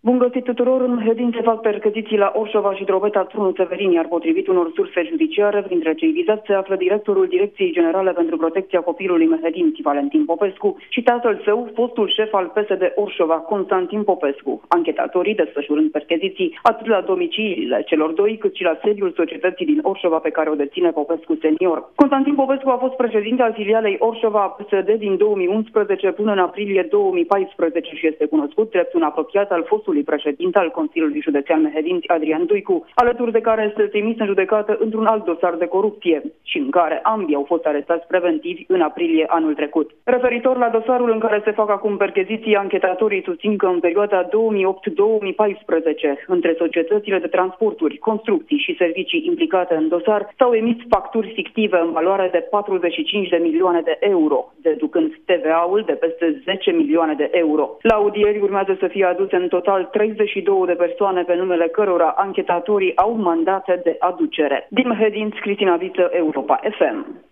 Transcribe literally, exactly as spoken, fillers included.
Bun găsit tuturor! În Mehedin se fac percheziții la Orșova și Drobeta Trunu Severin, iar potrivit unor surse judiciare, printre cei vizați se află directorul Direcției Generale pentru Protecția Copilului Mehedin, Valentin Popescu, și tatăl său, fostul șef al P S D Orșova, Constantin Popescu. Anchetatorii desfășurând percheziții atât la domiciliile celor doi, cât și la sediul societății din Orșova pe care o deține Popescu senior. Constantin Popescu a fost președinte al filialei Orșova P S D din două mii unsprezece până în aprilie două mii paisprezece și este cunoscut drept un apropiat al fostului președinte al Consiliului Județean Mehedin, Adrian Duicu, alături de care este trimis în judecată într-un alt dosar de corupție și în care ambii au fost arestați preventivi în aprilie anul trecut. Referitor la dosarul în care se fac acum percheziții, anchetatorii susțin că în perioada două mii opt două mii paisprezece, între societățile de transporturi, construcții și servicii implicate în dosar, s-au emis facturi fictive în valoare de patruzeci și cinci de milioane de euro, deducând T V A-ul de peste zece milioane de euro. La audieri urmează să fie aduse în total treizeci și două de persoane pe numele cărora anchetatorii au mandate de aducere. Din Mehedin, Cristina Viță, Europa F M.